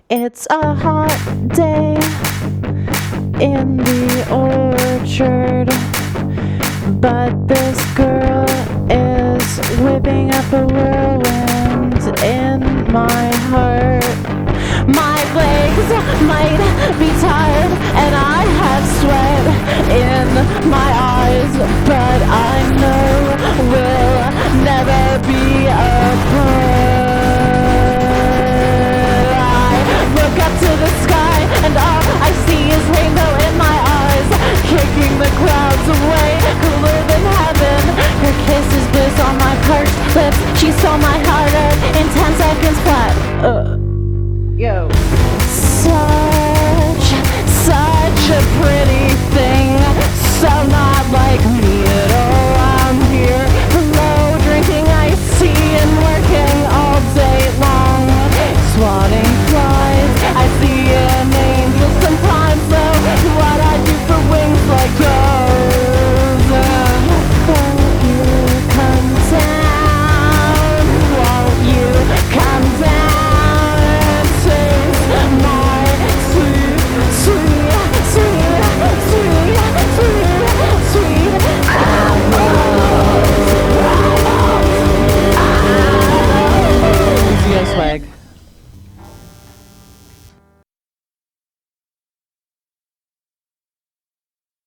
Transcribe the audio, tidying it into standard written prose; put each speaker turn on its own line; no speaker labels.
It's a hot day in the orchard, but this girl is whipping up a whirlwind in my heart. My legs might be tired and I have sweat in my eyes, but I know we'll never be alone.